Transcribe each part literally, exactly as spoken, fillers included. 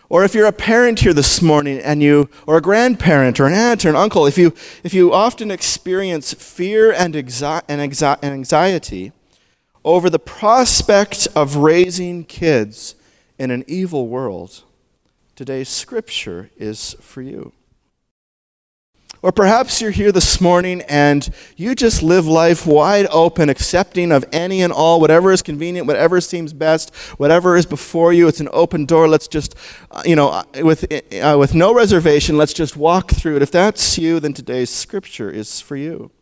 Or if you're a parent here this morning and you, or a grandparent or an aunt or an uncle, if you if you often experience fear and, exi- and, exi- and anxiety over the prospect of raising kids in an evil world, today's scripture is for you. Or perhaps you're here this morning and you just live life wide open, accepting of any and all, whatever is convenient, whatever seems best, whatever is before you. It's an open door. Let's just, uh, you know, with uh, with no reservation, let's just walk through it. If that's you, then today's scripture is for you.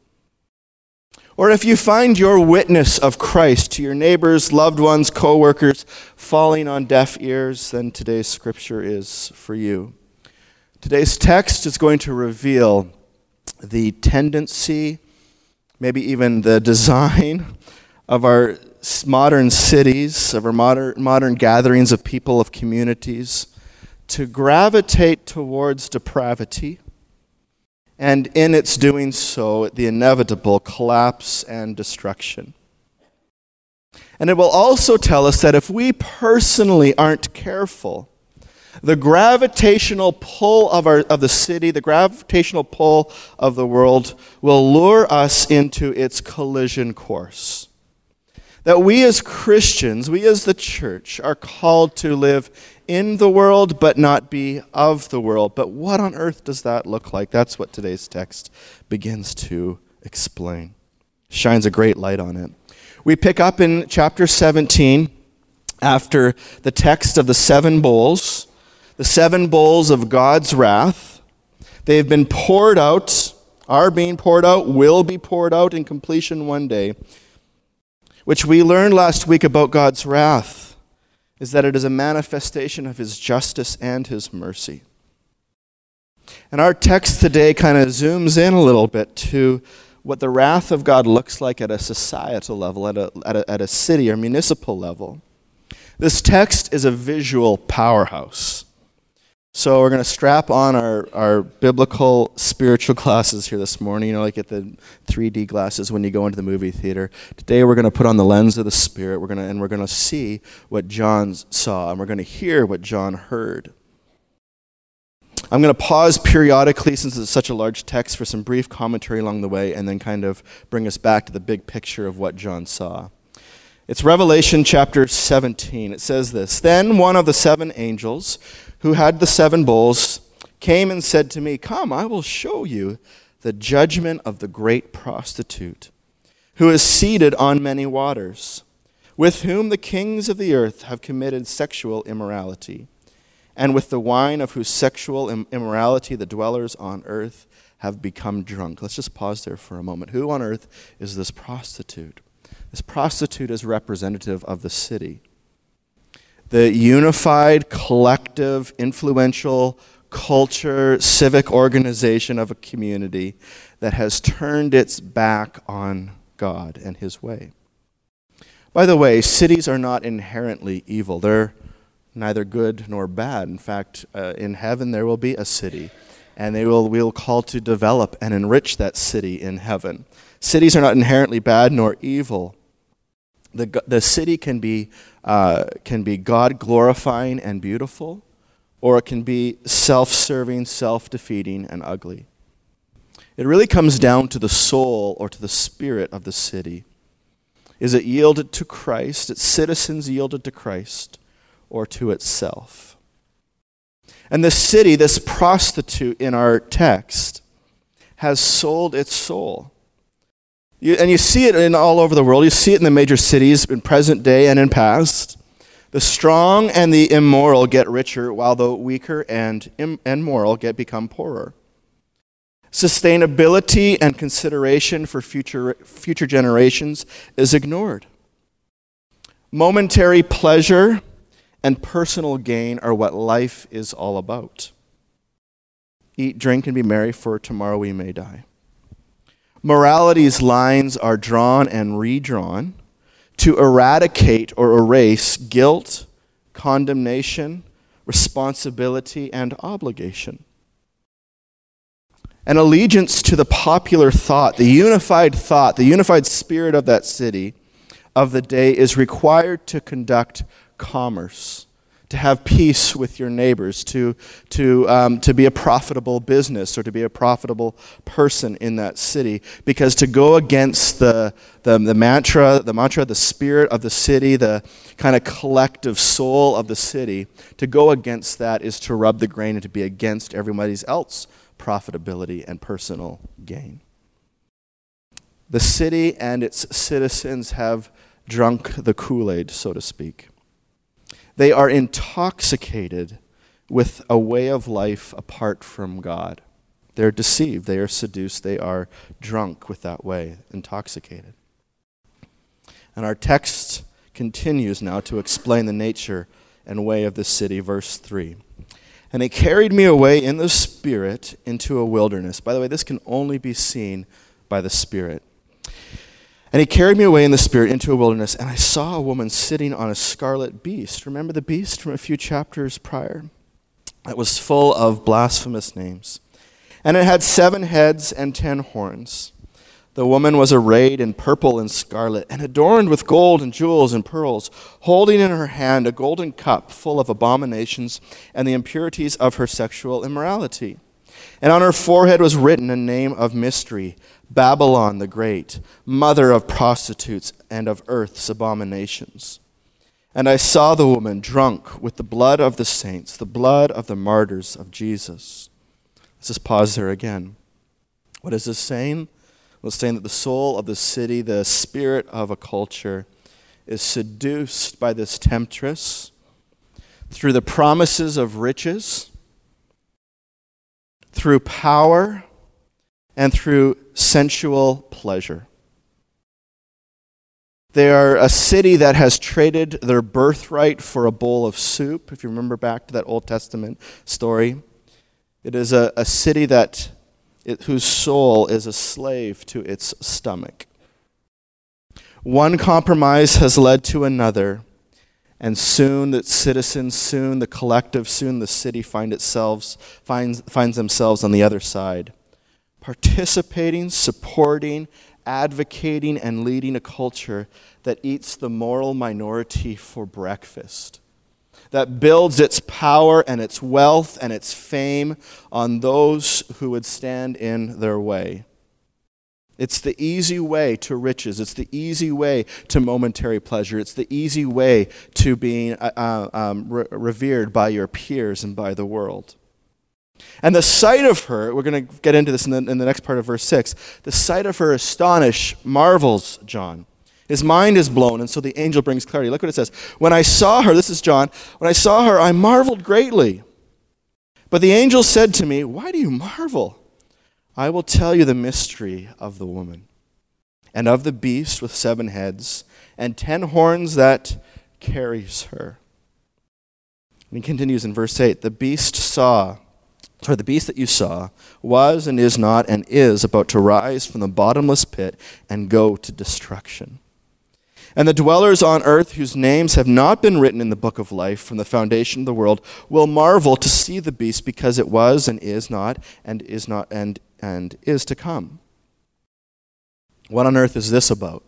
Or if you find your witness of Christ to your neighbors, loved ones, co-workers falling on deaf ears, then today's scripture is for you. Today's text is going to reveal the tendency, maybe even the design of our modern cities, of our modern, modern gatherings of people, of communities, to gravitate towards depravity, and in its doing so, the inevitable collapse and destruction. And it will also tell us that if we personally aren't careful, the gravitational pull of our of the city, the gravitational pull of the world will lure us into its collision course. That we as Christians, we as the church, are called to live in the world but not be of the world. But what on earth does that look like? That's what today's text begins to explain. Shines a great light on it. We pick up in chapter seventeen after the text of the seven bowls. The seven bowls of God's wrath. They have been poured out, are being poured out, will be poured out in completion one day. Which we learned last week about God's wrath is that it is a manifestation of his justice and his mercy. And our text today kind of zooms in a little bit to what the wrath of God looks like at a societal level, at a, at a, at a city or municipal level. This text is a visual powerhouse. So we're going to strap on our, our biblical spiritual glasses here this morning, you know, like at the three D glasses when you go into the movie theater. Today we're going to put on the lens of the Spirit, we're going to, and we're going to see what John saw, and we're going to hear what John heard. I'm going to pause periodically, since it's such a large text, for some brief commentary along the way, and then kind of bring us back to the big picture of what John saw. It's Revelation chapter seventeen. It says this: Then one of the seven angels who had the seven bowls came and said to me, "Come, I will show you the judgment of the great prostitute, who is seated on many waters, with whom the kings of the earth have committed sexual immorality, and with the wine of whose sexual immorality the dwellers on earth have become drunk." Let's just pause there for a moment. Who on earth is this prostitute? This prostitute is representative of the city. The unified, collective, influential culture, civic organization of a community that has turned its back on God and his way. By the way, cities are not inherently evil. They're neither good nor bad. In fact, uh, in heaven there will be a city, and they will we will call to develop and enrich that city in heaven. Cities are not inherently bad nor evil. The the city can be uh, can be God glorifying and beautiful, or it can be self-serving, self-defeating, and ugly. It really comes down to the soul or to the spirit of the city. Is it yielded to Christ, its citizens yielded to Christ, or to itself? And the city, this prostitute in our text, has sold its soul. You, and you see it in all over the world. You see it in the major cities in present day and in past. The strong and the immoral get richer, while the weaker and im- immoral get become poorer. Sustainability and consideration for future future generations is ignored. Momentary pleasure and personal gain are what life is all about. Eat, drink, and be merry, for tomorrow we may die. Morality's lines are drawn and redrawn to eradicate or erase guilt, condemnation, responsibility, and obligation. An allegiance to the popular thought, the unified thought, the unified spirit of that city, of the day, is required to conduct commerce, to have peace with your neighbors, to to um, to be a profitable business or to be a profitable person in that city. Because to go against the the, the mantra, the mantra, the spirit of the city, the kind of collective soul of the city, to go against that is to rub the grain and to be against everybody's else profitability and personal gain. The city and its citizens have drunk the Kool-Aid, so to speak. They are intoxicated with a way of life apart from God. They're deceived, they are seduced, they are drunk with that way, intoxicated. And our text continues now to explain the nature and way of the city, verse three. And he carried me away in the Spirit into a wilderness. By the way, this can only be seen by the Spirit. And he carried me away in the Spirit into a wilderness, and I saw a woman sitting on a scarlet beast. Remember the beast from a few chapters prior? It was full of blasphemous names. And it had seven heads and ten horns. The woman was arrayed in purple and scarlet, and adorned with gold and jewels and pearls, holding in her hand a golden cup full of abominations and the impurities of her sexual immorality. And on her forehead was written a name of mystery, Babylon the Great, mother of prostitutes and of earth's abominations. And I saw the woman drunk with the blood of the saints, the blood of the martyrs of Jesus. Let's just pause there again. What is this saying? Well, it's saying that the soul of the city, the spirit of a culture, is seduced by this temptress through the promises of riches, through power, and through sensual pleasure. They are a city that has traded their birthright for a bowl of soup. If you remember back to that Old Testament story, it is a, a city that it, whose soul is a slave to its stomach. One compromise has led to another, and soon the citizens, soon the collective, soon the city find itself, finds, finds themselves on the other side, participating, supporting, advocating, and leading a culture that eats the moral minority for breakfast, that builds its power and its wealth and its fame on those who would stand in their way. It's the easy way to riches. It's the easy way to momentary pleasure. It's the easy way to being uh, um, re- revered by your peers and by the world. And the sight of her, we're going to get into this in the, in the next part of verse six, the sight of her astonish, marvels John. His mind is blown, and so the angel brings clarity. Look what it says. When I saw her, this is John, when I saw her, I marveled greatly. But the angel said to me, why do you marvel? I will tell you the mystery of the woman, and of the beast with seven heads, and ten horns that carries her. And he continues in verse eight, the beast saw, Or the beast that you saw was and is not and is about to rise from the bottomless pit and go to destruction. And the dwellers on earth whose names have not been written in the book of life from the foundation of the world will marvel to see the beast, because it was and is not and is not and and is to come. What on earth is this about?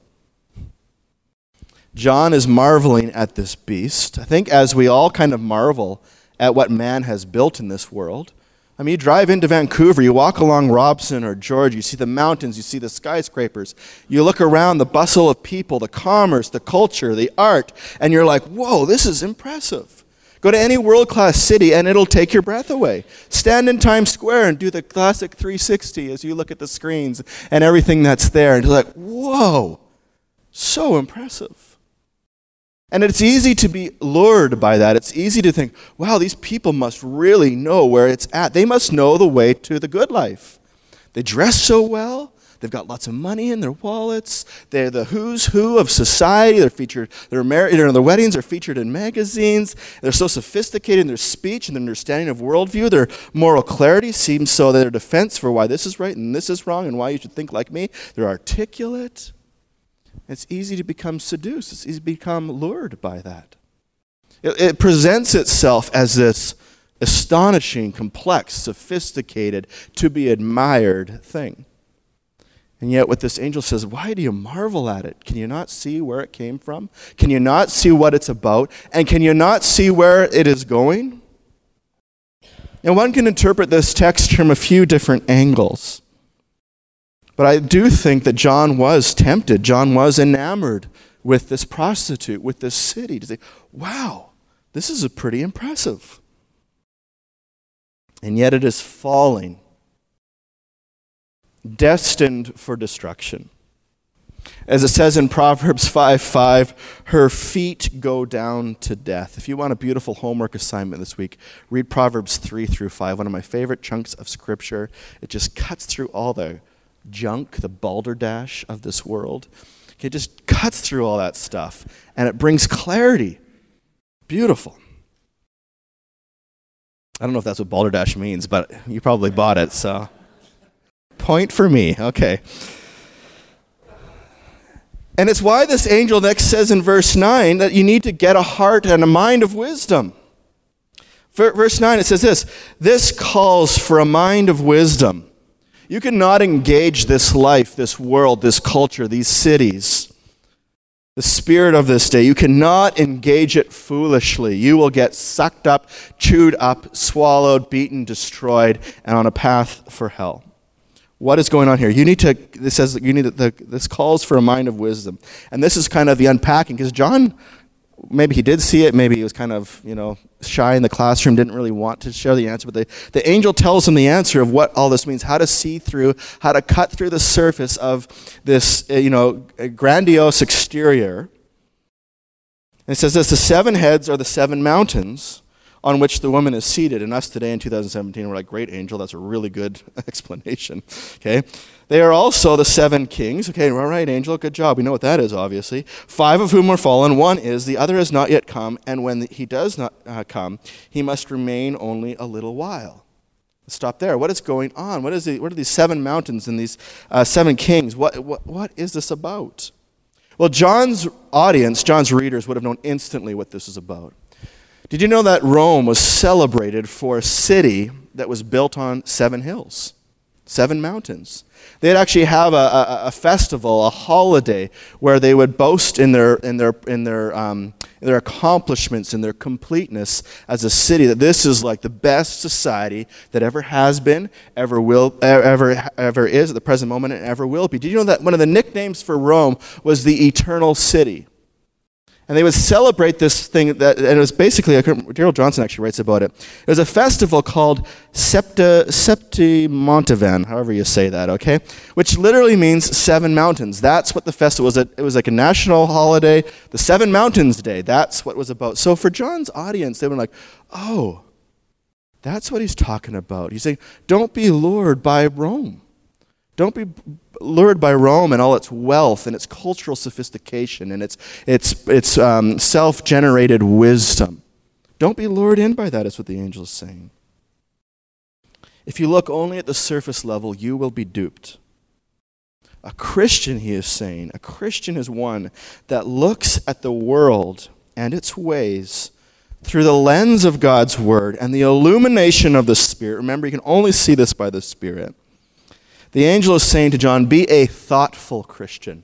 John is marveling at this beast. I think as we all kind of marvel at what man has built in this world. I mean, you drive into Vancouver, you walk along Robson or George, you see the mountains, you see the skyscrapers, you look around the bustle of people, the commerce, the culture, the art, and you're like, whoa, this is impressive. Go to any world-class city and it'll take your breath away. Stand in Times Square and do the classic three sixty as you look at the screens and everything that's there, and you're like, whoa, so impressive. And it's easy to be lured by that. It's easy to think, wow, these people must really know where it's at. They must know the way to the good life. They dress so well. They've got lots of money in their wallets. They're the who's who of society. They're featured, they're married, their weddings are featured in magazines. They're so sophisticated in their speech and their understanding of worldview. Their moral clarity seems so their defense for why this is right and this is wrong and why you should think like me. They're articulate. It's easy to become seduced. It's easy to become lured by that. It, it presents itself as this astonishing, complex, sophisticated, to be admired thing. And yet what this angel says, why do you marvel at it? Can you not see where it came from? Can you not see what it's about? And can you not see where it is going? And one can interpret this text from a few different angles. But I do think that John was tempted. John was enamored with this prostitute, with this city, to say, wow, this is a pretty impressive. And yet it is falling, destined for destruction. As it says in Proverbs five five, her feet go down to death. If you want a beautiful homework assignment this week, read Proverbs three through five, one of my favorite chunks of Scripture. It just cuts through all the junk, the balderdash of this world. It just cuts through all that stuff, and it brings clarity. Beautiful. I don't know if that's what balderdash means, but you probably bought it, so... Point for me. Okay. And it's why this angel next says in verse nine that you need to get a heart and a mind of wisdom. Verse nine, it says this, this calls for a mind of wisdom. You cannot engage this life, this world, this culture, these cities, the spirit of this day. You cannot engage it foolishly. You will get sucked up, chewed up, swallowed, beaten, destroyed, and on a path for hell. What is going on here? You need to, this says, you need the, this calls for a mind of wisdom. And this is kind of the unpacking, because John, maybe he did see it, maybe he was kind of, you know, shy in the classroom, didn't really want to share the answer, but the, the angel tells him the answer of what all this means, how to see through, how to cut through the surface of this, you know, grandiose exterior. And it says this, the seven heads are the seven mountains on which the woman is seated. And us today in two thousand seventeen, we're like, great angel, that's a really good explanation. Okay, they are also the seven kings. Okay, all right, angel, good job. We know what that is, obviously. Five of whom are fallen, one is, the other has not yet come, and when he does not uh, come, he must remain only a little while. Let's stop there. What is going on? What is the, what are these seven mountains and these uh, seven kings? What, what What is this about? Well, John's audience, John's readers would have known instantly what this is about. Did you know that Rome was celebrated for a city that was built on seven hills, seven mountains? They'd actually have a, a, a festival, a holiday, where they would boast in their in their in their um, in their accomplishments, in their completeness as a city. That this is like the best society that ever has been, ever will, ever ever is at the present moment, and ever will be. Did you know that one of the nicknames for Rome was the Eternal City? And they would celebrate this thing, that, and it was basically, Daryl Johnson actually writes about it. It was a festival called Septa, Septimontavan, however you say that, okay? Which literally means seven mountains. That's what the festival was. It was like a national holiday, the Seven Mountains Day. That's what it was about. So for John's audience, they were like, oh, that's what he's talking about. He's saying, don't be lured by Rome. Don't be lured by Rome and all its wealth and its cultural sophistication and its its its um, self-generated wisdom. Don't be lured in by that, is what the angel is saying. If you look only at the surface level, you will be duped. A Christian, he is saying, a Christian is one that looks at the world and its ways through the lens of God's word and the illumination of the Spirit. Remember, you can only see this by the Spirit. The angel is saying to John, be a thoughtful Christian.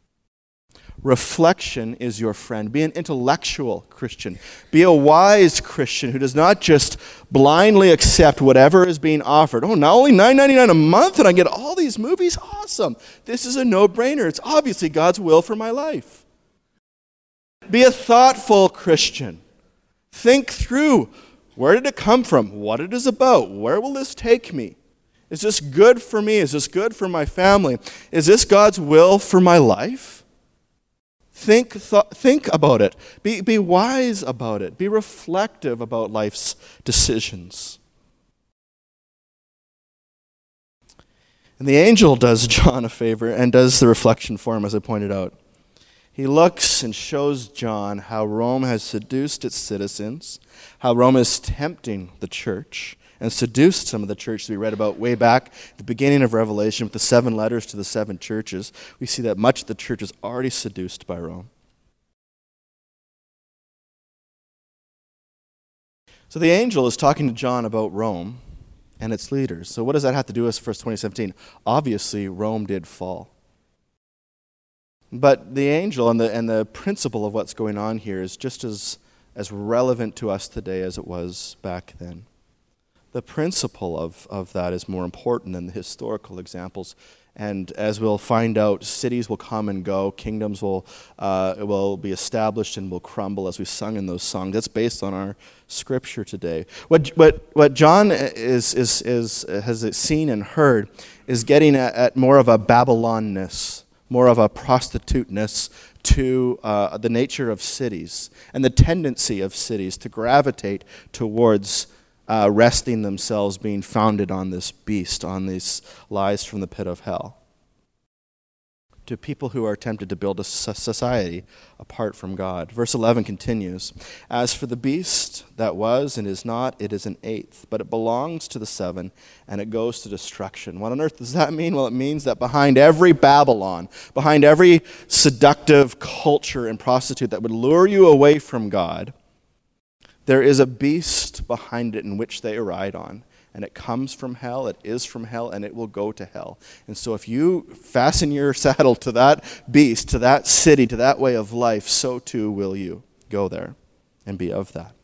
Reflection is your friend. Be an intellectual Christian. Be a wise Christian who does not just blindly accept whatever is being offered. Oh, not only nine ninety-nine a month and I get all these movies? Awesome. This is a no-brainer. It's obviously God's will for my life. Be a thoughtful Christian. Think through, where did it come from? What it is about? Where will this take me? Is this good for me? Is this good for my family? Is this God's will for my life? Think th- think about it. Be, be wise about it. Be reflective about life's decisions. And the angel does John a favor and does the reflection for him, as I pointed out. He looks and shows John how Rome has seduced its citizens, how Rome is tempting the church, and seduced some of the church that we read about way back at the beginning of Revelation with the seven letters to the seven churches. We see that much of the church is already seduced by Rome. So the angel is talking to John about Rome, and its leaders. So what does that have to do with verse twenty seventeen? Obviously, Rome did fall. But the angel and the and the principle of what's going on here is just as, as relevant to us today as it was back then. The principle of, of that is more important than the historical examples. And as we'll find out, cities will come and go, kingdoms will uh, will be established and will crumble, as we sung in those songs. That's based on our scripture today. What what what John is is is has seen and heard is getting at, at more of a Babylonness, more of a prostituteness to uh, the nature of cities and the tendency of cities to gravitate towards Uh, resting themselves, being founded on this beast, on these lies from the pit of hell. To people who are tempted to build a society apart from God. Verse eleven continues, "As for the beast that was and is not, it is an eighth, but it belongs to the seven, and it goes to destruction." What on earth does that mean? Well, it means that behind every Babylon, behind every seductive culture and prostitute that would lure you away from God, there is a beast behind it in which they ride on. And it comes from hell, it is from hell, and it will go to hell. And so if you fasten your saddle to that beast, to that city, to that way of life, so too will you go there and be of that.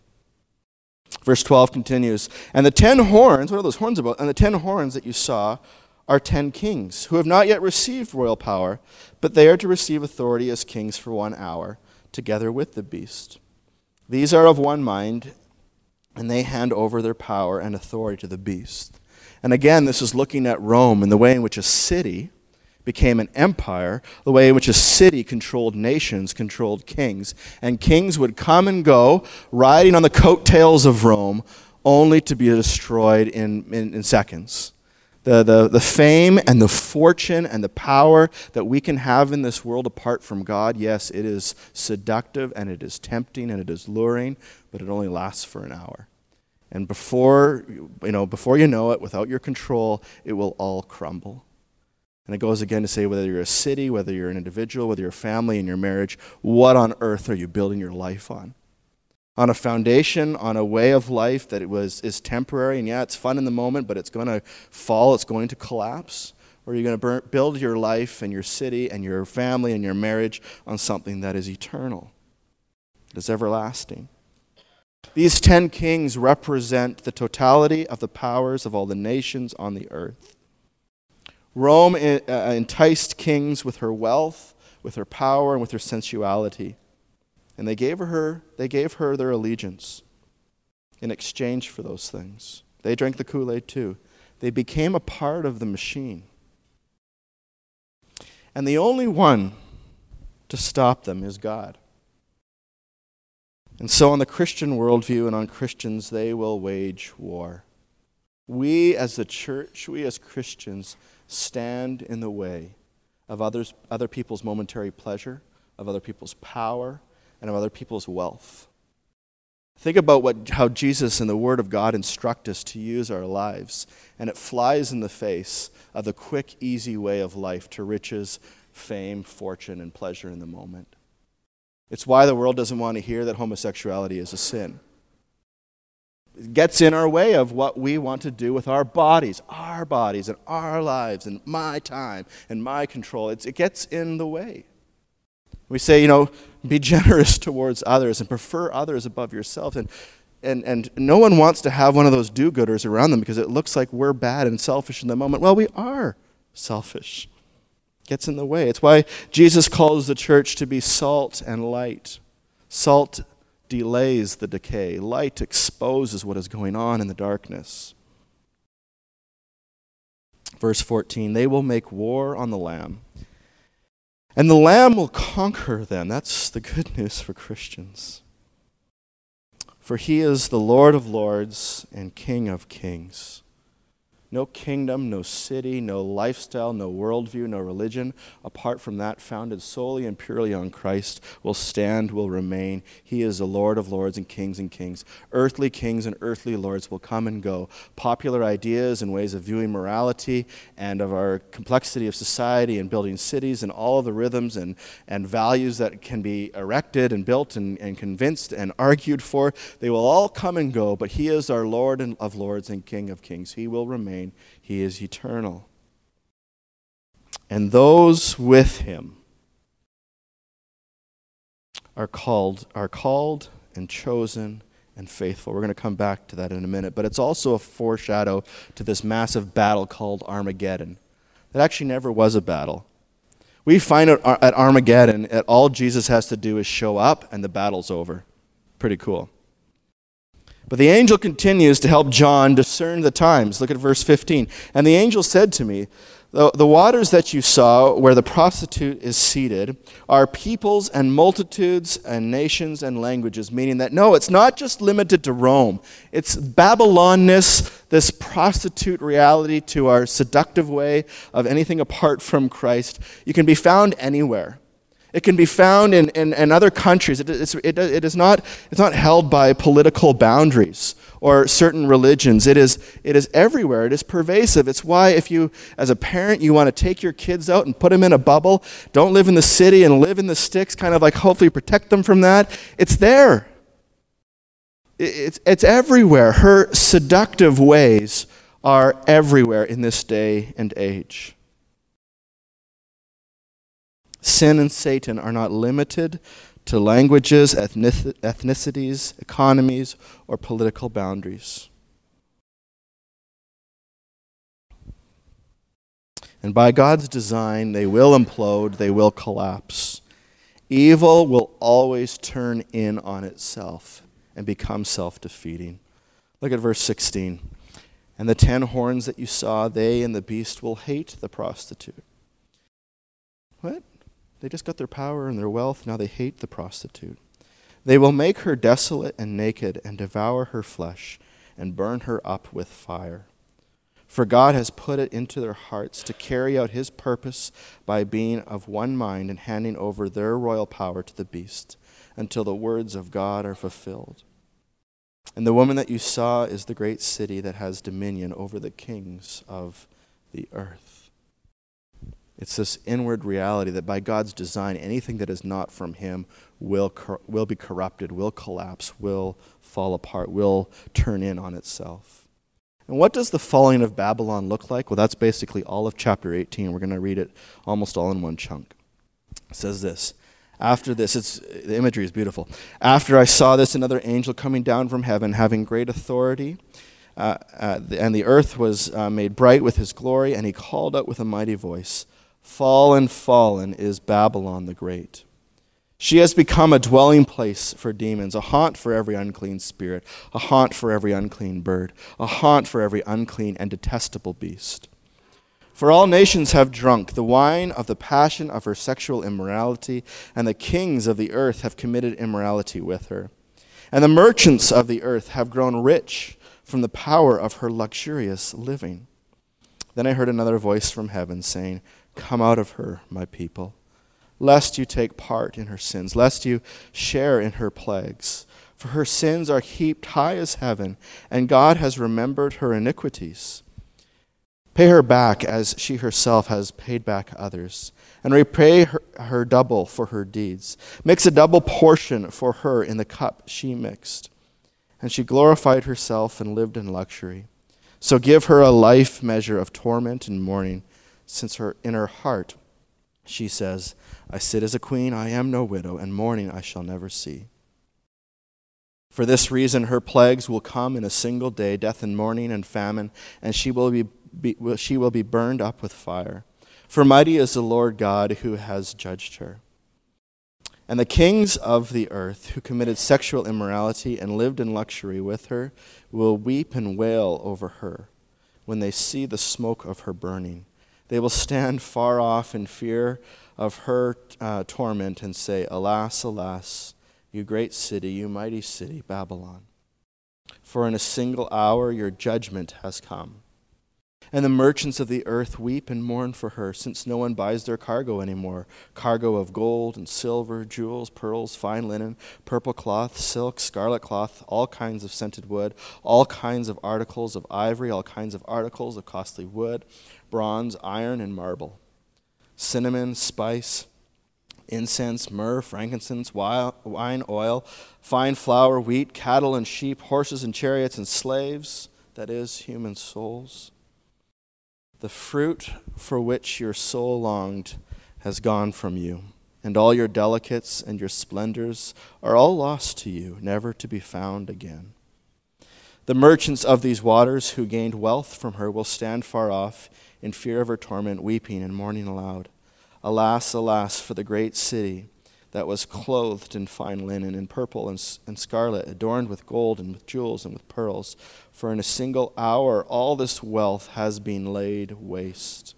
Verse twelve continues, "And the ten horns," what are those horns about? "And the ten horns that you saw are ten kings, who have not yet received royal power, but they are to receive authority as kings for one hour, together with the beast. These are of one mind, and they hand over their power and authority to the beast." And again, this is looking at Rome and the way in which a city became an empire, the way in which a city controlled nations, controlled kings. And kings would come and go, riding on the coattails of Rome, only to be destroyed in, in, in seconds. The, the, the fame and the fortune and the power that we can have in this world apart from God, yes, it is seductive and it is tempting and it is luring, but it only lasts for an hour. And before, you know, before you know it, without your control, it will all crumble. And it goes again to say, whether you're a city, whether you're an individual, whether you're a family in your marriage, what on earth are you building your life on? On a foundation, on a way of life that it was is temporary, and yeah, it's fun in the moment, but it's going to fall, it's going to collapse? Or are you going to build your life and your city and your family and your marriage on something that is eternal, that is everlasting? These ten kings represent the totality of the powers of all the nations on the earth. Rome enticed kings with her wealth, with her power, and with her sensuality. And they gave her, they gave her their allegiance in exchange for those things. They drank the Kool-Aid too. They became a part of the machine. And the only one to stop them is God. And so on the Christian worldview and on Christians, they will wage war. We as the church, we as Christians, stand in the way of others, other people's momentary pleasure, of other people's power, and of other people's wealth. Think about what how Jesus and the Word of God instruct us to use our lives, and it flies in the face of the quick, easy way of life to riches, fame, fortune, and pleasure in the moment. It's why the world doesn't want to hear that homosexuality is a sin. It gets in our way of what we want to do with our bodies, our bodies, and our lives, and my time, and my control. It's, it gets in the way. We say, you know, be generous towards others and prefer others above yourself. And, and, and no one wants to have one of those do-gooders around them because it looks like we're bad and selfish in the moment. Well, we are selfish. It gets in the way. It's why Jesus calls the church to be salt and light. Salt delays the decay. Light exposes what is going on in the darkness. Verse fourteen, "They will make war on the Lamb, and the Lamb will conquer them." That's the good news for Christians. "For he is the Lord of lords and King of kings." No kingdom, no city, no lifestyle, no worldview, no religion, apart from that founded solely and purely on Christ, will stand, will remain. He is the Lord of lords and kings and kings. Earthly kings and earthly lords will come and go. Popular ideas and ways of viewing morality and of our complexity of society and building cities and all of the rhythms and, and values that can be erected and built and, and convinced and argued for, they will all come and go, but he is our Lord of lords and King of kings. He will remain. He is eternal. And those with him are called, are called and chosen and faithful. We're going to come back to that in a minute. But it's also a foreshadow to this massive battle called Armageddon. That actually never was a battle. We find at, at Armageddon that all Jesus has to do is show up and the battle's over. Pretty cool. But the angel continues to help John discern the times. Look at verse fifteen. And the angel said to me, the, the waters that you saw where the prostitute is seated are peoples and multitudes and nations and languages, meaning that, no, it's not just limited to Rome. It's Babylonness, this prostitute reality to our seductive way of anything apart from Christ. You can be found anywhere. It can be found in, in, in other countries. It, it's, it, it is not, it's not held by political boundaries or certain religions. It is, it is everywhere. It is pervasive. It's why if you, as a parent, you want to take your kids out and put them in a bubble, don't live in the city and live in the sticks, kind of like hopefully protect them from that. It's there. It, it's, it's everywhere. Her seductive ways are everywhere in this day and age. Sin and Satan are not limited to languages, ethnic- ethnicities, economies, or political boundaries. And by God's design, they will implode, they will collapse. Evil will always turn in on itself and become self-defeating. Look at verse sixteen. And the ten horns that you saw, they and the beast will hate the prostitute. What? They just got their power and their wealth, now they hate the prostitute. They will make her desolate and naked and devour her flesh and burn her up with fire. For God has put it into their hearts to carry out his purpose by being of one mind and handing over their royal power to the beast until the words of God are fulfilled. And the woman that you saw is the great city that has dominion over the kings of the earth. It's this inward reality that by God's design, anything that is not from him will cor- will be corrupted, will collapse, will fall apart, will turn in on itself. And what does the falling of Babylon look like? Well, that's basically all of chapter eighteen. We're going to read it almost all in one chunk. It says this. After this, it's, the imagery is beautiful. After I saw this, another angel coming down from heaven, having great authority, uh, uh, and the earth was uh, made bright with his glory, and he called out with a mighty voice, Fallen, fallen is Babylon the Great. She has become a dwelling place for demons, a haunt for every unclean spirit, a haunt for every unclean bird, a haunt for every unclean and detestable beast. For all nations have drunk the wine of the passion of her sexual immorality, and the kings of the earth have committed immorality with her. And the merchants of the earth have grown rich from the power of her luxurious living. Then I heard another voice from heaven saying, Come out of her, my people, lest you take part in her sins, lest you share in her plagues. For her sins are heaped high as heaven, and God has remembered her iniquities. Pay her back as she herself has paid back others, and repay her, her double for her deeds. Mix a double portion for her in the cup she mixed. And she glorified herself and lived in luxury. So give her a life measure of torment and mourning, since her in her heart she says, I sit as a queen, I am no widow, and mourning I shall never see. For this reason her plagues will come in a single day, death and mourning and famine, and she will be, be she will be burned up with fire. For mighty is the Lord God who has judged her. And the kings of the earth who committed sexual immorality and lived in luxury with her will weep and wail over her when they see the smoke of her burning. They will stand far off in fear of her uh, torment and say, Alas, alas, you great city, you mighty city, Babylon. For in a single hour your judgment has come. And the merchants of the earth weep and mourn for her, since no one buys their cargo anymore. Cargo of gold and silver, jewels, pearls, fine linen, purple cloth, silk, scarlet cloth, all kinds of scented wood, all kinds of articles of ivory, all kinds of articles of costly wood, bronze, iron, and marble, cinnamon, spice, incense, myrrh, frankincense, wine, oil, fine flour, wheat, cattle and sheep, horses and chariots and slaves, that is, human souls. The fruit for which your soul longed has gone from you, and all your delicates and your splendors are all lost to you, never to be found again. The merchants of these waters who gained wealth from her will stand far off in fear of her torment, weeping and mourning aloud. Alas, alas, for the great city that was clothed in fine linen, in purple and, and scarlet, adorned with gold and with jewels and with pearls. For in a single hour all this wealth has been laid waste.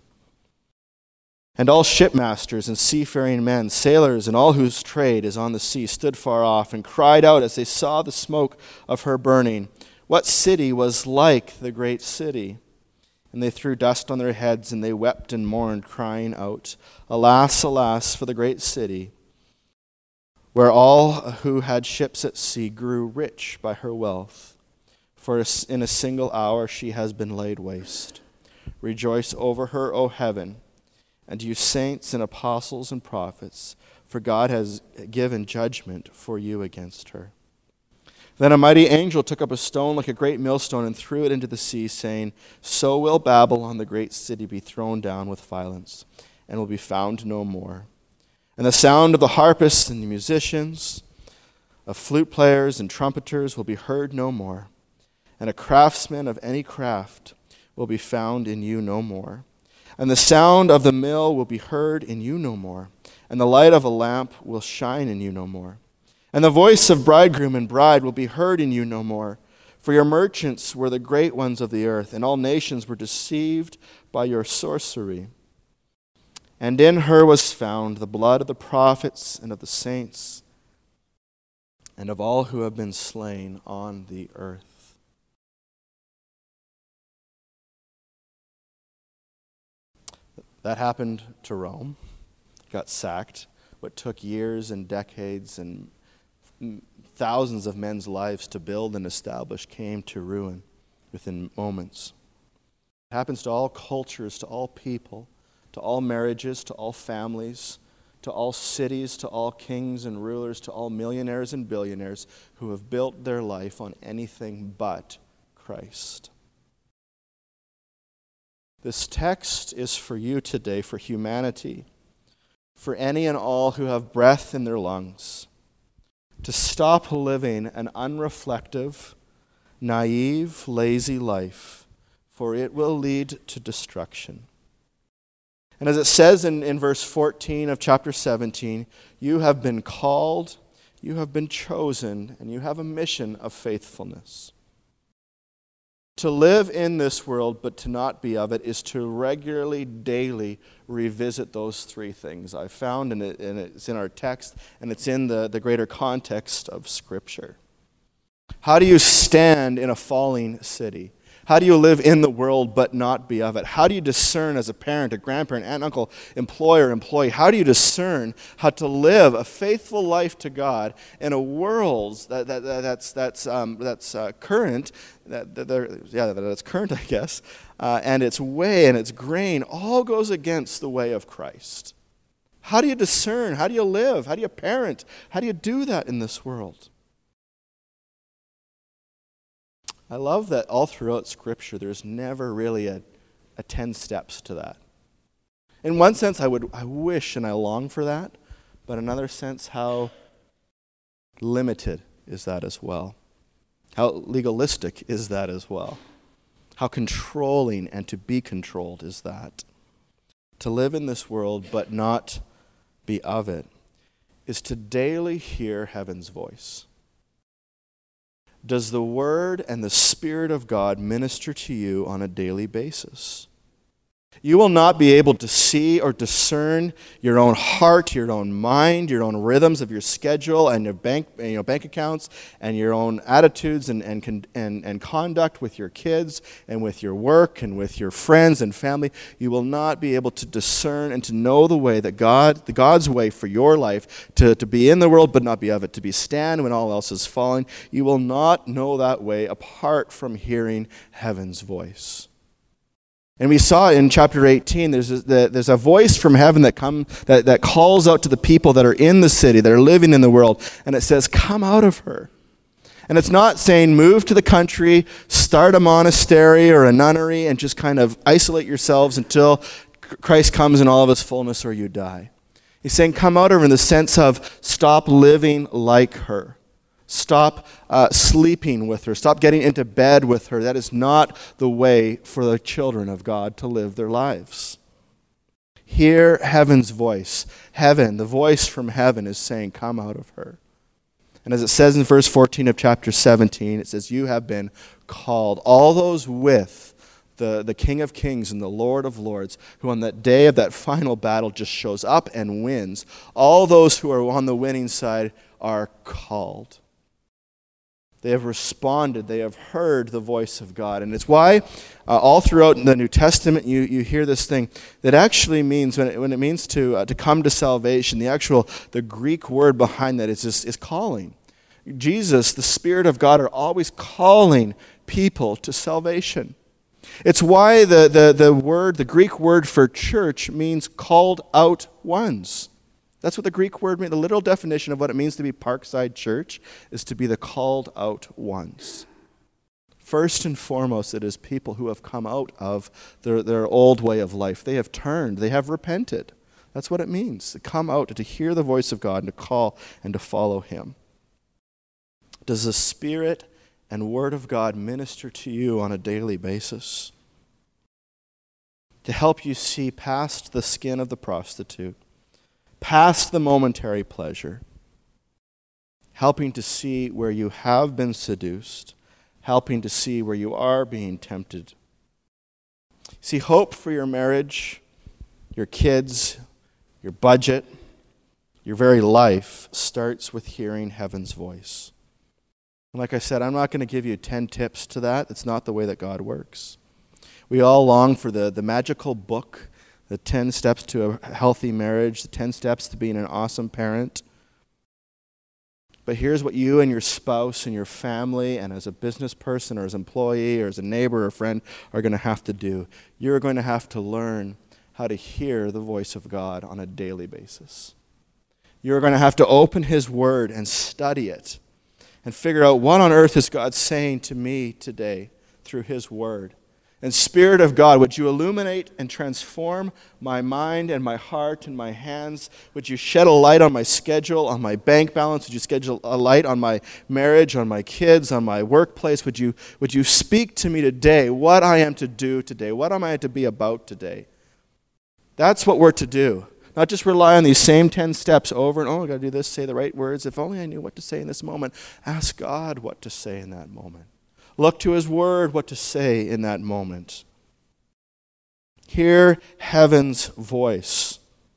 And all shipmasters and seafaring men, sailors, and all whose trade is on the sea stood far off and cried out as they saw the smoke of her burning, "What city was like the great city?" And they threw dust on their heads, and they wept and mourned, crying out, "Alas, alas, for the great city, where all who had ships at sea grew rich by her wealth. For in a single hour she has been laid waste. Rejoice over her, O heaven, and you saints and apostles and prophets, for God has given judgment for you against her." Then a mighty angel took up a stone like a great millstone and threw it into the sea, saying, "So will Babylon, the great city, be thrown down with violence, and will be found no more. And the sound of the harpists and the musicians, of flute players and trumpeters will be heard no more. And a craftsman of any craft will be found in you no more. And the sound of the mill will be heard in you no more. And the light of a lamp will shine in you no more. And the voice of bridegroom and bride will be heard in you no more. For your merchants were the great ones of the earth, and all nations were deceived by your sorcery. And in her was found the blood of the prophets and of the saints and of all who have been slain on the earth." That happened to Rome. Got sacked. What took years and decades and thousands of men's lives to build and establish came to ruin within moments. It happens to all cultures, to all people, to all marriages, to all families, to all cities, to all kings and rulers, to all millionaires and billionaires who have built their life on anything but Christ. This text is for you today, for humanity, for any and all who have breath in their lungs, to stop living an unreflective, naive, lazy life, for it will lead to destruction. And as it says in, in verse fourteen of chapter seventeen, you have been called, you have been chosen, and you have a mission of faithfulness. To live in this world but to not be of it is to regularly, daily revisit those three things I've found, and, it, and it's in our text, and it's in the, the greater context of Scripture. How do you stand in a falling city? How do you live in the world but not be of it? How do you discern as a parent, a grandparent, aunt, uncle, employer, employee? How do you discern how to live a faithful life to God in a world that, that, that that's that's um, that's uh, current, that, that yeah, that's current, I guess, uh, and its way and its grain all goes against the way of Christ? How do you discern? How do you live? How do you parent? How do you do that in this world? I love that all throughout Scripture there's never really a, a ten steps to that. In one sense, I would I wish and I long for that, but in another sense, how limited is that as well? How legalistic is that as well? How controlling and to be controlled is that? To live in this world but not be of it is to daily hear heaven's voice. Does the Word and the Spirit of God minister to you on a daily basis? You will not be able to see or discern your own heart, your own mind, your own rhythms of your schedule and your bank, you know, bank accounts and your own attitudes and, and, and, and conduct with your kids and with your work and with your friends and family. You will not be able to discern and to know the way that God, the God's way for your life, to, to be in the world but not be of it, to be stand when all else is falling. You will not know that way apart from hearing heaven's voice. And we saw in chapter eighteen, there's a, there's a voice from heaven that come that, that calls out to the people that are in the city, that are living in the world, and it says, come out of her. And it's not saying move to the country, start a monastery or a nunnery, and just kind of isolate yourselves until Christ comes in all of his fullness or you die. He's saying come out of her in the sense of stop living like her. Stop uh, sleeping with her. Stop getting into bed with her. That is not the way for the children of God to live their lives. Hear heaven's voice. Heaven, the voice from heaven is saying, come out of her. And as it says in verse fourteen of chapter seventeen, it says, you have been called. All those with the, the King of Kings and the Lord of Lords, who on that day of that final battle just shows up and wins. All those who are on the winning side are called. They have responded. They have heard the voice of God. And it's why uh, all throughout the New Testament you, you hear this thing that actually means, when it, when it means to uh, to come to salvation, the actual, the Greek word behind that is, is, is calling. Jesus, the Spirit of God, are always calling people to salvation. It's why the, the, the word, the Greek word for church means called out ones. That's what the Greek word means. The literal definition of what it means to be Parkside Church is to be the called out ones. First and foremost, it is people who have come out of their, their old way of life. They have turned. They have repented. That's what it means, to come out, to hear the voice of God, and to call and to follow him. Does the Spirit and Word of God minister to you on a daily basis? To help you see past the skin of the prostitute, past the momentary pleasure, helping to see where you have been seduced, helping to see where you are being tempted. See, hope for your marriage, your kids, your budget, your very life starts with hearing heaven's voice. And like I said, I'm not going to give you ten tips to that. That's not the way that God works. We all long for the, the magical book, the ten steps to a healthy marriage, the ten steps to being an awesome parent. But here's what you and your spouse and your family and as a business person or as an employee or as a neighbor or friend are going to have to do. You're going to have to learn how to hear the voice of God on a daily basis. You're going to have to open his word and study it and figure out what on earth is God saying to me today through his word. And Spirit of God, would you illuminate and transform my mind and my heart and my hands? Would you shed a light on my schedule, on my bank balance? Would you schedule a light on my marriage, on my kids, on my workplace? Would you, would you speak to me today what I am to do today? What am I to be about today? That's what we're to do. Not just rely on these same ten steps over and, oh, I've got to do this, say the right words. If only I knew what to say in this moment. Ask God what to say in that moment. Look to his word, what to say in that moment. Hear heaven's voice.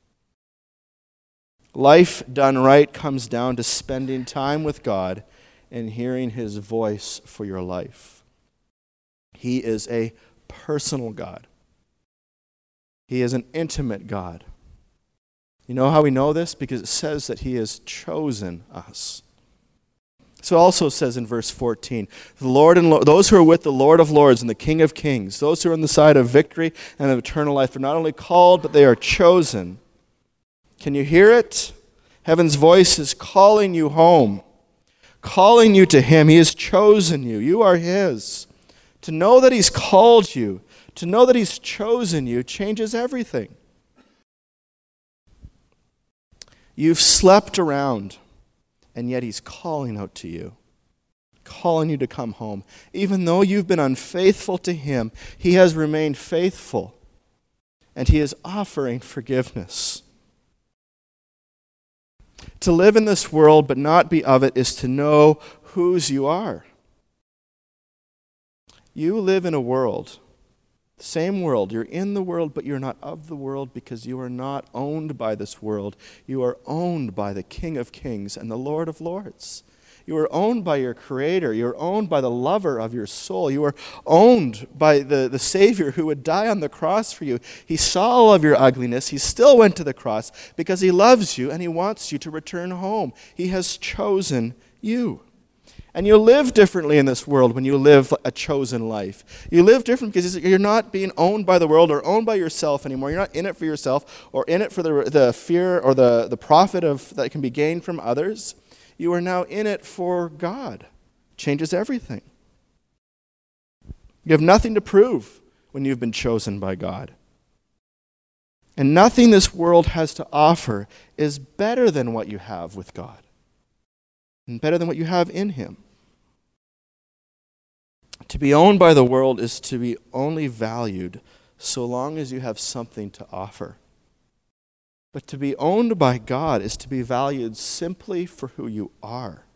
Life done right comes down to spending time with God and hearing his voice for your life. He is a personal God. He is an intimate God. You know how we know this? Because it says that he has chosen us. So it also says in verse fourteen, the Lord and Lord, those who are with the Lord of Lords and the King of Kings, those who are on the side of victory and of eternal life, are not only called, but they are chosen. Can you hear it? Heaven's voice is calling you home, calling you to him. He has chosen you. You are his. To know that he's called you, to know that he's chosen you, changes everything. You've slept around, and yet he's calling out to you, calling you to come home. Even though you've been unfaithful to him, he has remained faithful, and he is offering forgiveness. To live in this world but not be of it is to know whose you are. You live in a world Same world. You're in the world, but you're not of the world because you are not owned by this world. You are owned by the King of Kings and the Lord of Lords. You are owned by your Creator. You are owned by the lover of your soul. You are owned by the, the Savior who would die on the cross for you. He saw all of your ugliness. He still went to the cross because he loves you and he wants you to return home. He has chosen you. And you live differently in this world when you live a chosen life. You live different because you're not being owned by the world or owned by yourself anymore. You're not in it for yourself or in it for the, the fear or the, the profit of that can be gained from others. You are now in it for God. Changes everything. You have nothing to prove when you've been chosen by God. And nothing this world has to offer is better than what you have with God. And better than what you have in him. To be owned by the world is to be only valued so long as you have something to offer. But to be owned by God is to be valued simply for who you are.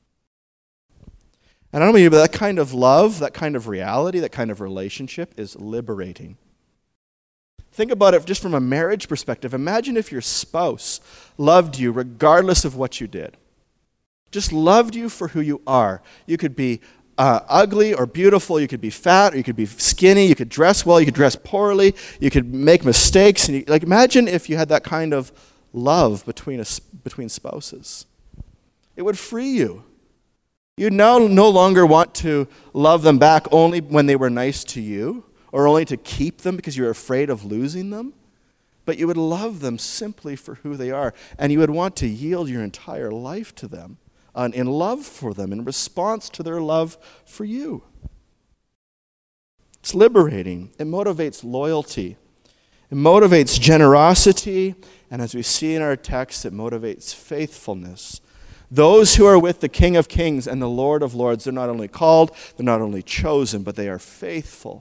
And I don't mean, but that kind of love, that kind of reality, that kind of relationship is liberating. Think about it just from a marriage perspective. Imagine if your spouse loved you regardless of what you did. Just loved you for who you are. You could be uh, ugly or beautiful. You could be fat or you could be skinny. You could dress well. You could dress poorly. You could make mistakes. And you, like, imagine if you had that kind of love between, a, between spouses. It would free you. You'd now no longer want to love them back only when they were nice to you or only to keep them because you're afraid of losing them. But you would love them simply for who they are. And you would want to yield your entire life to them. Uh, in love for them, in response to their love for you. It's liberating. It motivates loyalty. It motivates generosity. And as we see in our text, it motivates faithfulness. Those who are with the King of Kings and the Lord of Lords, they're not only called, they're not only chosen, but they are faithful.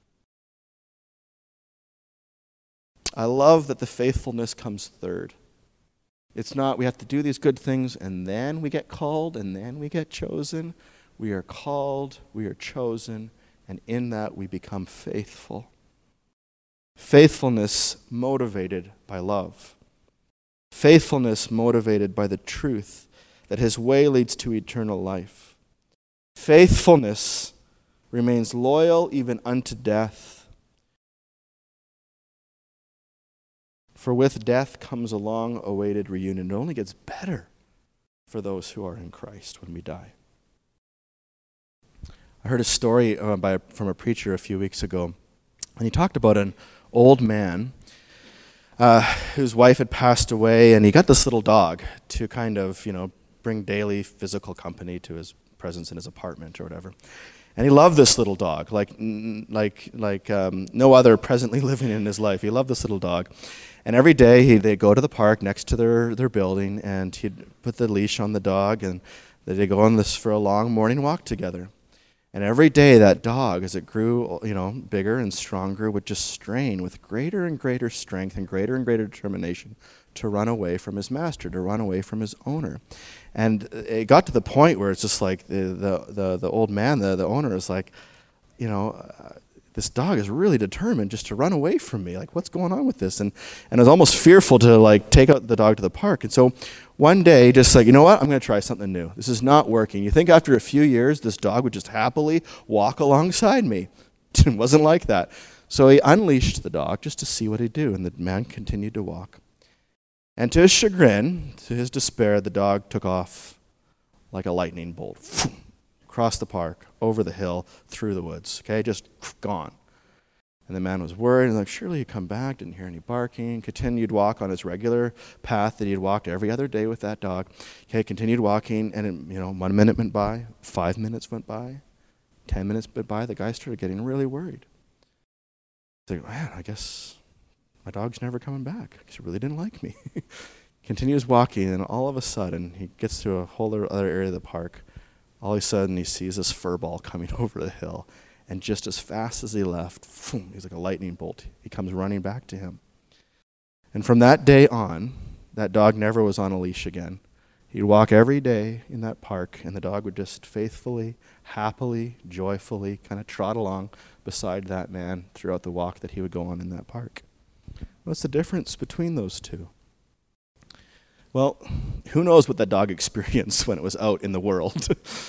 I love that the faithfulness comes third. It's not, we have to do these good things and then we get called and then we get chosen. We are called, we are chosen, and in that we become faithful. Faithfulness motivated by love. Faithfulness motivated by the truth that his way leads to eternal life. Faithfulness remains loyal even unto death. For with death comes a long-awaited reunion. It only gets better for those who are in Christ when we die. I heard a story uh, by, from a preacher a few weeks ago, and he talked about an old man uh, whose wife had passed away, and he got this little dog to kind of, you know, bring daily physical company to his presence in his apartment or whatever. And he loved this little dog, like like like um, no other presently living in his life. He loved this little dog. And every day he, they'd go to the park next to their, their building, and he'd put the leash on the dog, and they'd go on this for a long morning walk together. And every day that dog, as it grew, you know, bigger and stronger, would just strain with greater and greater strength and greater and greater determination to run away from his master, to run away from his owner. And it got to the point where it's just like the the the, the old man, the, the owner, is like, you know, uh, this dog is really determined just to run away from me. Like, what's going on with this? And and I was almost fearful to like take out the dog to the park. And so one day, just like, you know what, I'm going to try something new. This is not working. You think after a few years, this dog would just happily walk alongside me. It wasn't like that. So he unleashed the dog just to see what he'd do, and the man continued to walk. And to his chagrin, to his despair, the dog took off like a lightning bolt. Across the park, over the hill, through the woods. Okay, just gone. And the man was worried, and like, surely he'd come back, didn't hear any barking, continued to walk on his regular path that he had walked every other day with that dog. Okay, continued walking, and it, you know, one minute went by, five minutes went by, ten minutes went by. The guy started getting really worried. He's like, man, I guess my dog's never coming back because he really didn't like me. Continues walking, and all of a sudden, he gets to a whole other area of the park. All of a sudden, he sees this fur ball coming over the hill. And just as fast as he left, boom, he's like a lightning bolt. He comes running back to him. And from that day on, that dog never was on a leash again. He'd walk every day in that park, and the dog would just faithfully, happily, joyfully kind of trot along beside that man throughout the walk that he would go on in that park. What's the difference between those two? Well, who knows what that dog experienced when it was out in the world.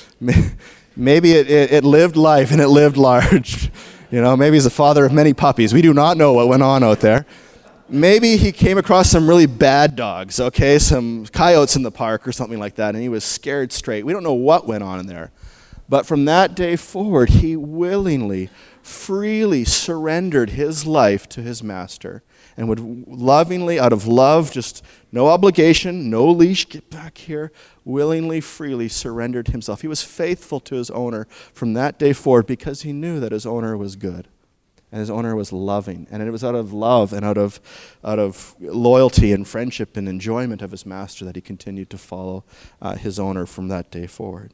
Maybe it, it, it lived life and it lived large. You know, maybe he's the father of many puppies. We do not know what went on out there. Maybe he came across some really bad dogs, okay, some coyotes in the park or something like that, and he was scared straight. We don't know what went on in there. But from that day forward, he willingly, freely surrendered his life to his master and would lovingly, out of love, just no obligation, no leash, get back here, willingly, freely surrendered himself. He was faithful to his owner from that day forward because he knew that his owner was good. And his owner was loving. And it was out of love and out of out of loyalty and friendship and enjoyment of his master that he continued to follow uh, his owner from that day forward.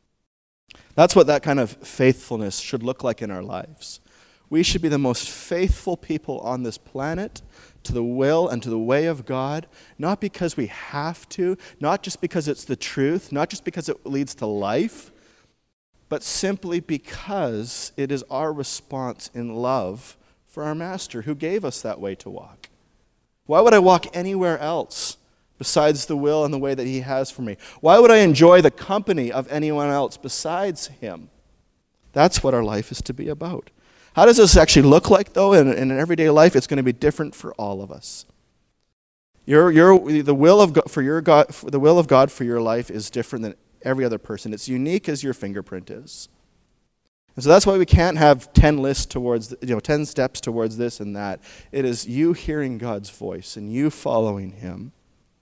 That's what that kind of faithfulness should look like in our lives. We should be the most faithful people on this planet to the will and to the way of God, not because we have to, not just because it's the truth, not just because it leads to life, but simply because it is our response in love for our Master who gave us that way to walk. Why would I walk anywhere else besides the will and the way that he has for me? Why would I enjoy the company of anyone else besides him? That's what our life is to be about. How does this actually look like, though, in, in an everyday life? It's going to be different for all of us. Your, your, the will of God, for your God, for the will of God for your life is different than every other person. It's unique as your fingerprint is. And so that's why we can't have ten lists towards, you know, ten steps towards this and that. It is you hearing God's voice and you following him.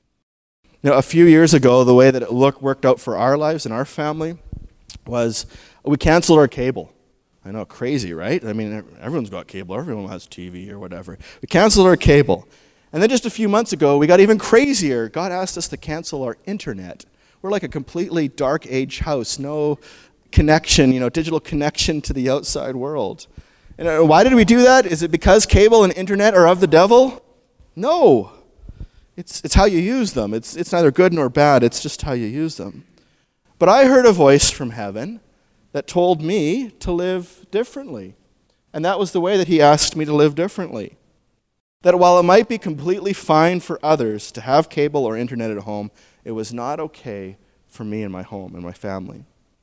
You know, a few years ago, the way that it looked, worked out for our lives and our family was we canceled our cable. I know, crazy, right? I mean, everyone's got cable. Everyone has T V or whatever. We canceled our cable. And then just a few months ago, we got even crazier. God asked us to cancel our internet. We're like a completely dark age house, no connection, you know, digital connection to the outside world. And why did we do that? Is it because cable and internet are of the devil? No. It's it's how you use them. It's it's neither good nor bad. It's just how you use them. But I heard a voice from heaven that told me to live differently. And that was the way that he asked me to live differently. That while it might be completely fine for others to have cable or internet at home, it was not okay for me and my home and my family.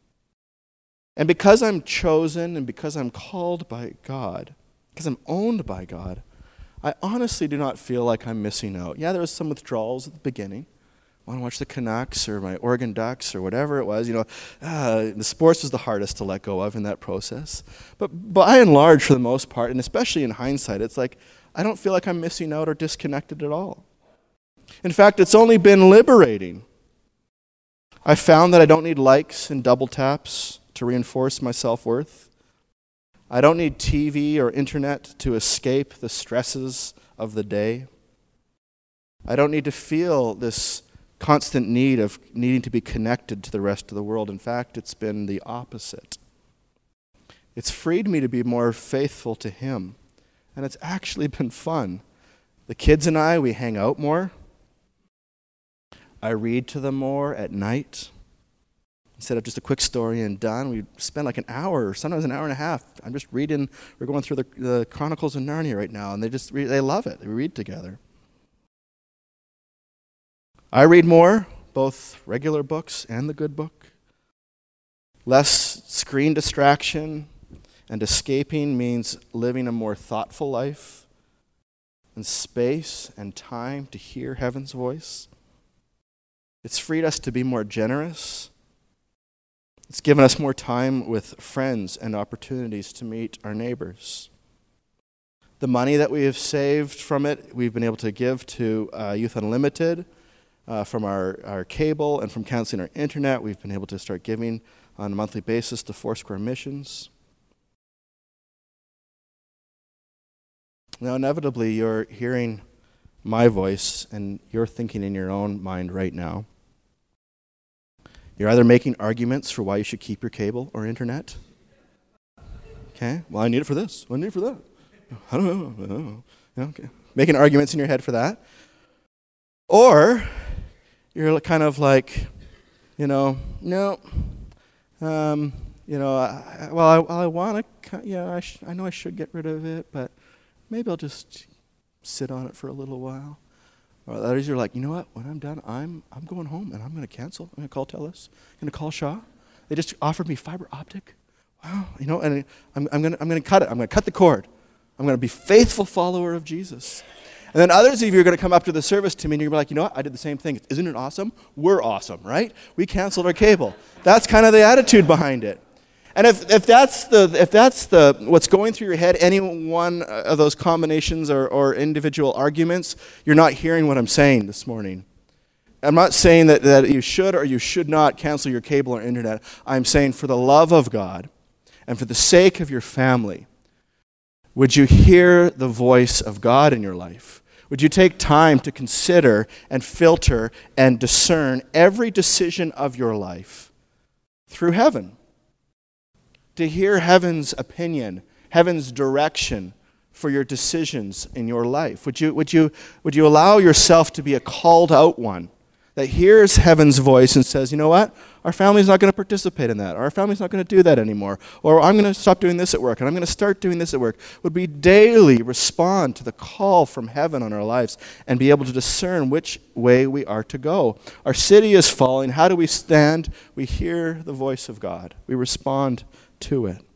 And because I'm chosen and because I'm called by God, because I'm owned by God, I honestly do not feel like I'm missing out. Yeah, there was some withdrawals at the beginning. I want to watch the Canucks or my Oregon Ducks or whatever it was. You know, uh, the sports was the hardest to let go of in that process. But by and large, for the most part, and especially in hindsight, it's like I don't feel like I'm missing out or disconnected at all. In fact, it's only been liberating. I found that I don't need likes and double taps to reinforce my self-worth. I don't need T V or internet to escape the stresses of the day. I don't need to feel this constant need of needing to be connected to the rest of the world. In fact, it's been the opposite. It's freed me to be more faithful to him. And it's actually been fun. The kids and I, we hang out more. I read to them more at night. Instead of just a quick story and done, we spend like an hour or sometimes an hour and a half. I'm just reading, we're going through the, the Chronicles of Narnia right now, and they just read, they love it. They read together. I read more, both regular books and the good book. Less screen distraction and escaping means living a more thoughtful life and space and time to hear heaven's voice. It's freed us to be more generous. It's given us more time with friends and opportunities to meet our neighbors. The money that we have saved from it, we've been able to give to uh, Youth Unlimited, uh, from our, our cable and from canceling our internet. We've been able to start giving on a monthly basis to Foursquare Missions. Now, inevitably, you're hearing my voice and you're thinking in your own mind right now. You're either making arguments for why you should keep your cable or internet. Okay, well, I need it for this. Well, I need it for that. I don't know. I don't know. Okay. Making arguments in your head for that. Or you're kind of like, You know, no. Um, you know, I, well, I, well, I want to, yeah, I, sh- I know I should get rid of it, but maybe I'll just sit on it for a little while. Or others are like, you know what, when I'm done, I'm I'm going home and I'm going to cancel. I'm going to call TELUS. I'm going to call Shaw. They just offered me fiber optic. Wow, you know, and I'm, I'm going to I'm going to cut it. I'm going to cut the cord. I'm going to be faithful follower of Jesus. And then others of you are going to come up to the service to me and you're like, you know what, I did the same thing. Isn't it awesome? We're awesome, right? We canceled our cable. That's kind of the attitude behind it. And if, if that's the if that's the what's going through your head, any one of those combinations or, or individual arguments, you're not hearing what I'm saying this morning. I'm not saying that, that you should or you should not cancel your cable or internet. I'm saying for the love of God and for the sake of your family, would you hear the voice of God in your life? Would you take time to consider and filter and discern every decision of your life through heaven? To hear heaven's opinion, heaven's direction for your decisions in your life. Would you, would you, would you allow yourself to be a called out one that hears heaven's voice and says, you know what, our family's not going to participate in that, or our family's not going to do that anymore, or I'm going to stop doing this at work, and I'm going to start doing this at work? Would we daily respond to the call from heaven on our lives and be able to discern which way we are to go? Our city is falling. How do we stand? We hear the voice of God. We respond to it.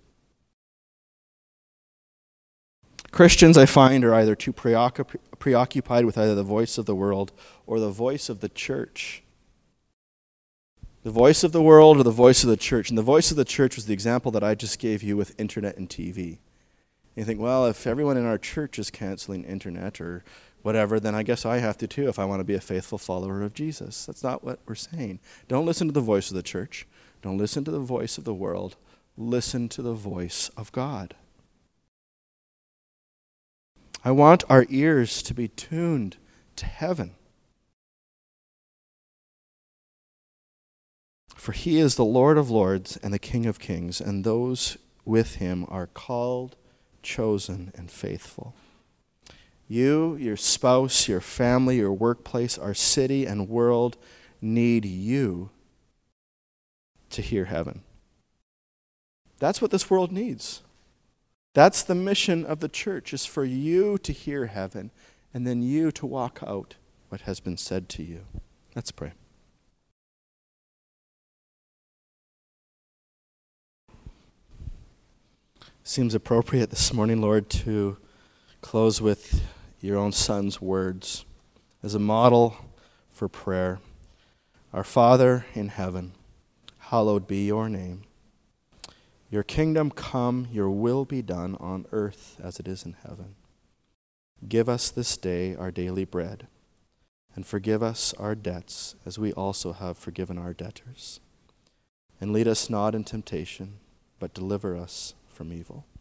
Christians, I find, are either too preoccup- preoccupied with either the voice of the world or the voice of the church. The voice of the world or the voice of the church. And the voice of the church was the example that I just gave you with internet and T V. And you think, well, if everyone in our church is canceling internet or whatever, then I guess I have to too if I want to be a faithful follower of Jesus. That's not what we're saying. Don't listen to the voice of the church. Don't listen to the voice of the world. Listen to the voice of God. I want our ears to be tuned to heaven. For he is the Lord of lords and the King of kings, and those with him are called, chosen, and faithful. You, your spouse, your family, your workplace, our city and world need you to hear heaven. That's what this world needs. That's the mission of the church, is for you to hear heaven and then you to walk out what has been said to you. Let's pray. Seems appropriate this morning, Lord, to close with your own Son's words as a model for prayer. Our Father in heaven, hallowed be your name. Your kingdom come, your will be done on earth as it is in heaven. Give us this day our daily bread, and forgive us our debts as we also have forgiven our debtors. And lead us not in temptation, but deliver us from evil.